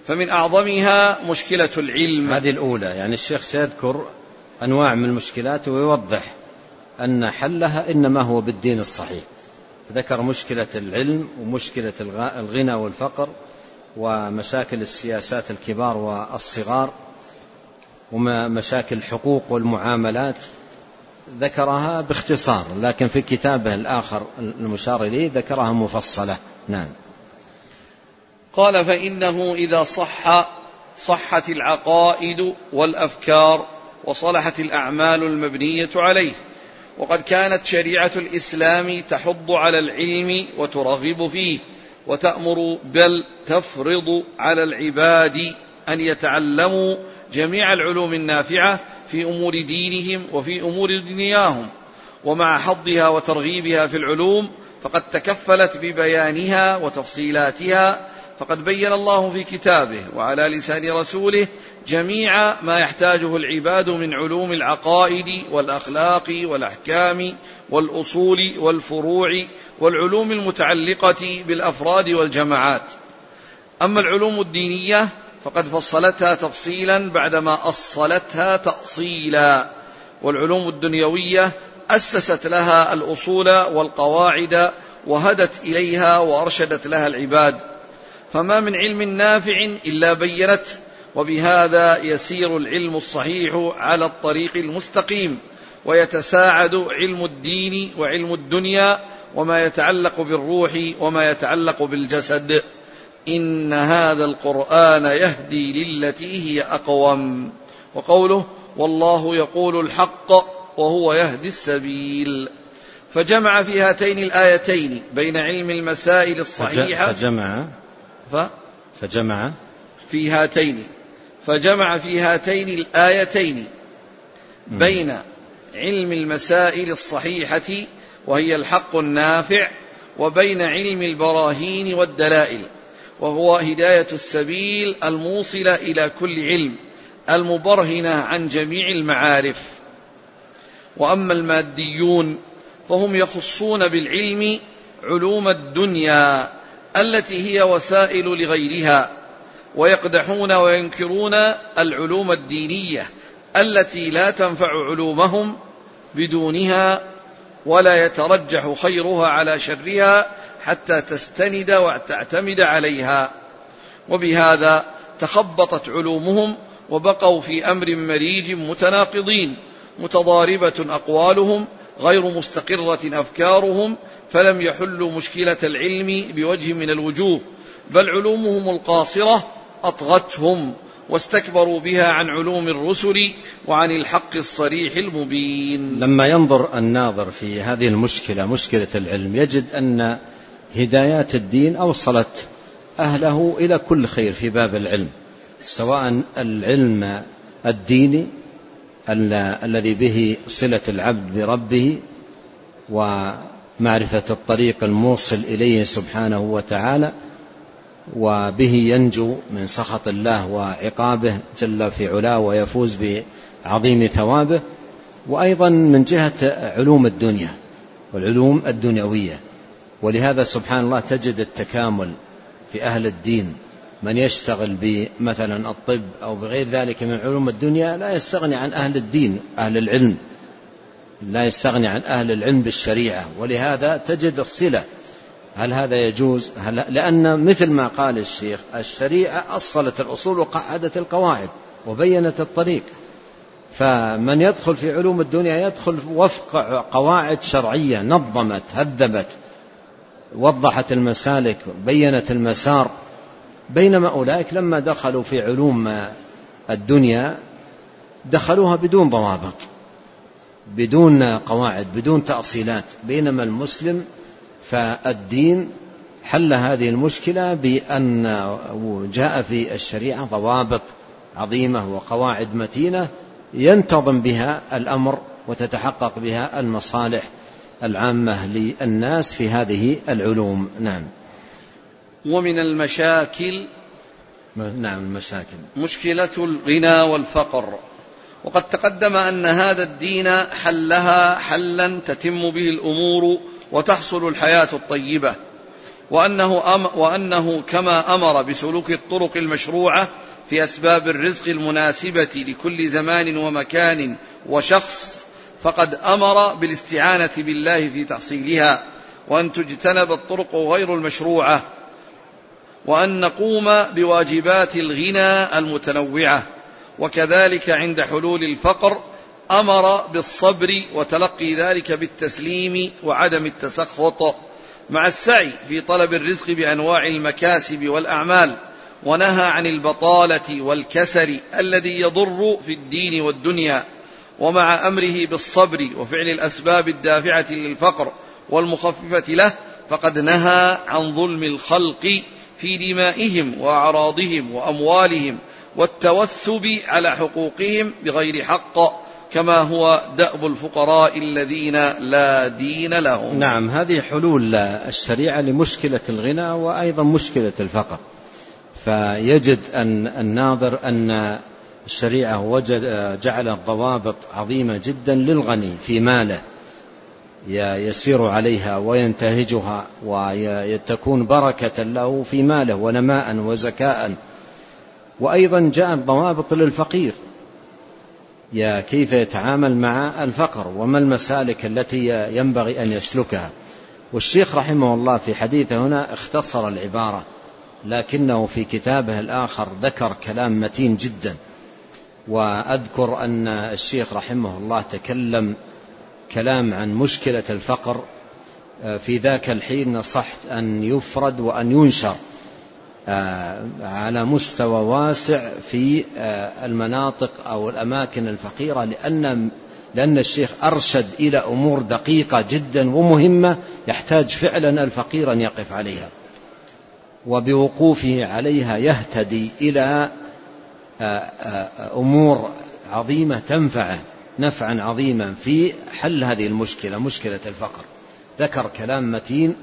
فمن أعظمها مشكلة العلم. هذه الأولى، يعني الشيخ سيذكر أنواع من المشكلات ويوضح أن حلها إنما هو بالدين الصحيح. ذكر مشكلة العلم ومشكلة الغنى والفقر ومشاكل السياسات الكبار والصغار ومشاكل الحقوق والمعاملات، ذكرها باختصار، لكن في كتابه الآخر المشار إليه ذكرها مفصلة. نعم. قال: فإنه إذا صحت العقائد والأفكار وصلحت الأعمال المبنية عليه، وقد كانت شريعة الإسلام تحض على العلم وترغب فيه وتأمر بل تفرض على العباد أن يتعلموا جميع العلوم النافعة في أمور دينهم وفي أمور دنياهم، ومع حضها وترغيبها في العلوم فقد تكفلت ببيانها وتفصيلاتها، فقد بين الله في كتابه وعلى لسان رسوله جميع ما يحتاجه العباد من علوم العقائد والأخلاق والأحكام والأصول والفروع والعلوم المتعلقة بالأفراد والجماعات. أما العلوم الدينية فقد فصلتها تفصيلا بعدما أصلتها تأصيلا، والعلوم الدنيوية أسست لها الأصول والقواعد وهدت إليها وأرشدت لها العباد، فما من علم نافع إلا بينت، وبهذا يسير العلم الصحيح على الطريق المستقيم، ويتساعد علم الدين وعلم الدنيا وما يتعلق بالروح وما يتعلق بالجسد. إن هذا القرآن يهدي للتي هي أقوم. وقوله: والله يقول الحق وهو يهدي السبيل، فجمع في هاتين الآيتين بين علم المسائل الصحيحة فجمع في هاتين الآيتين بين علم المسائل الصحيحة وهي الحق النافع، وبين علم البراهين والدلائل وهو هداية السبيل الموصلة إلى كل علم المبرهنة عن جميع المعارف. وأما الماديون فهم يخصون بالعلم علوم الدنيا التي هي وسائل لغيرها، ويقدحون وينكرون العلوم الدينية التي لا تنفع علومهم بدونها، ولا يترجح خيرها على شرها حتى تستند وتعتمد عليها، وبهذا تخبطت علومهم وبقوا في أمر مريج متناقضين، متضاربة أقوالهم غير مستقرة أفكارهم، فلم يحلوا مشكلة العلم بوجه من الوجوه، بل علومهم القاصرة أطغتهم واستكبروا بها عن علوم الرسل وعن الحق الصريح المبين. لما ينظر الناظر في هذه المشكلة، مشكلة العلم، يجد أن هدايات الدين أوصلت أهله إلى كل خير في باب العلم، سواء العلم الديني الذي به صلة العبد بربه ومعرفة الطريق الموصل إليه سبحانه وتعالى، وبه ينجو من سخط الله وعقابه جل في علاه ويفوز بعظيم ثوابه، وأيضا من جهة علوم الدنيا والعلوم الدنيوية. ولهذا سبحان الله تجد التكامل في أهل الدين، من يشتغل بمثلا الطب أو بغير ذلك من علوم الدنيا لا يستغني عن أهل الدين، أهل العلم لا يستغني عن أهل العلم بالشريعة. ولهذا تجد الصلة. هل هذا يجوز؟ لأن مثل ما قال الشيخ، الشريعة أصلت الأصول وقعدت القواعد وبينت الطريق، فمن يدخل في علوم الدنيا يدخل وفق قواعد شرعية نظمت هذبت وضحت المسالك بينت المسار، بينما أولئك لما دخلوا في علوم الدنيا دخلوها بدون ضوابط بدون قواعد بدون تأصيلات، بينما المسلم فالدين حل هذه المشكلة بأن جاء في الشريعة ضوابط عظيمة وقواعد متينة ينتظم بها الأمر وتتحقق بها المصالح العامة للناس في هذه العلوم. نعم. ومن المشاكل مشكلة الغنى والفقر، وقد تقدم أن هذا الدين حلها حلا تتم به الأمور وتحصل الحياة الطيبة، وأنه كما أمر بسلوك الطرق المشروعة في أسباب الرزق المناسبة لكل زمان ومكان وشخص، فقد أمر بالاستعانة بالله في تحصيلها، وأن تجتنب الطرق غير المشروعة، وأن نقوم بواجبات الغنى المتنوعة. وكذلك عند حلول الفقر أمر بالصبر وتلقي ذلك بالتسليم وعدم التسخط، مع السعي في طلب الرزق بأنواع المكاسب والأعمال، ونهى عن البطالة والكسل الذي يضر في الدين والدنيا، ومع أمره بالصبر وفعل الأسباب الدافعة للفقر والمخففة له، فقد نهى عن ظلم الخلق في دمائهم وأعراضهم وأموالهم والتوثب على حقوقهم بغير حق، كما هو دأب الفقراء الذين لا دين لهم. نعم، هذه حلول الشريعة لمشكلة الغنى وأيضا مشكلة الفقر. فيجد أن الناظر أن الشريعة جعلت ضوابط عظيمة جدا للغني في ماله يسير عليها وينتهجها وتكون بركة له في ماله ونماء وزكاء. وأيضا جاءت ضوابط للفقير كيف يتعامل مع الفقر وما المسالك التي ينبغي أن يسلكها. والشيخ رحمه الله في حديثه هنا اختصر العبارة، لكنه في كتابه الآخر ذكر كلام متين جدا. وأذكر أن الشيخ رحمه الله تكلم كلام عن مشكلة الفقر، في ذاك الحين نصحت أن يفرد وأن ينشر على مستوى واسع في المناطق أو الأماكن الفقيرة، لأن الشيخ أرشد إلى أمور دقيقة جدا ومهمة يحتاج فعلا الفقير أن يقف عليها، وبوقوفه عليها يهتدي إلى أمور عظيمة تنفعه نفعا عظيما في حل هذه المشكلة، مشكلة الفقر. ذكر كلام متين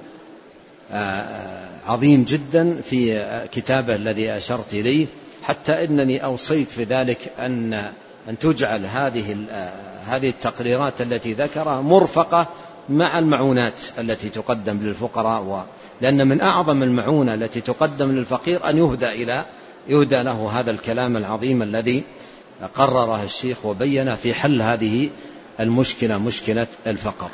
عظيم جدا في كتابه الذي أشرت إليه، حتى إنني أوصيت في ذلك أن تجعل هذه التقريرات التي ذكرها مرفقة مع المعونات التي تقدم للفقراء، لأن من أعظم المعونة التي تقدم للفقير أن يهدى له هذا الكلام العظيم الذي قرره الشيخ وبين في حل هذه المشكلة، مشكلة الفقر.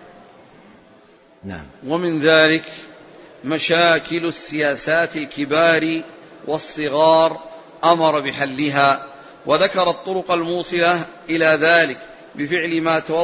نعم. ومن ذلك مشاكل السياسات الكبار والصغار أمر بحلها، وذكر الطرق الموصلة إلى ذلك بفعل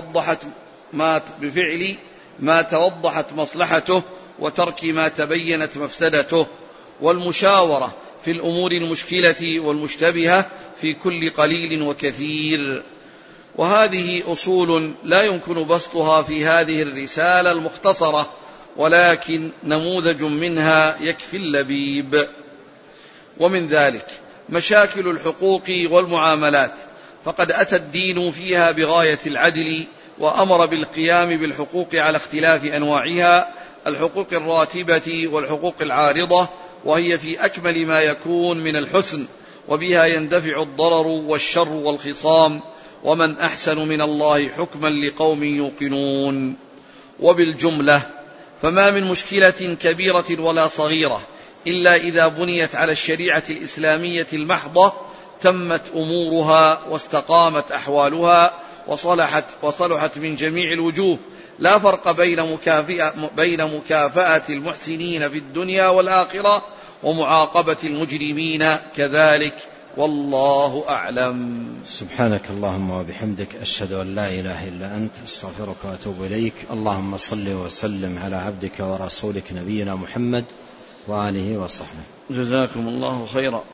ما توضحت مصلحته وترك ما تبينت مفسدته، والمشاورة في الأمور المشكلة والمشتبهة في كل قليل وكثير. وهذه أصول لا يمكن بسطها في هذه الرسالة المختصرة، ولكن نموذج منها يكفي اللبيب. ومن ذلك مشاكل الحقوق والمعاملات، فقد أتى الدين فيها بغاية العدل، وأمر بالقيام بالحقوق على اختلاف أنواعها، الحقوق الراتبة والحقوق العارضة، وهي في أكمل ما يكون من الحسن، وبها يندفع الضرر والشر والخصام، ومن أحسن من الله حكما لقوم يوقنون. وبالجملة فما من مشكلة كبيرة ولا صغيرة إلا إذا بنيت على الشريعة الإسلامية المحضة تمت أمورها واستقامت أحوالها وصلحت من جميع الوجوه، لا فرق بين مكافأة المحسنين في الدنيا والآخرة ومعاقبة المجرمين كذلك، والله أعلم. سبحانك اللهم وبحمدك، أشهد أن لا إله إلا أنت، أستغفرك وأتوب إليك. اللهم صل وسلم على عبدك ورسولك نبينا محمد وآله وصحبه. جزاكم الله خيرا.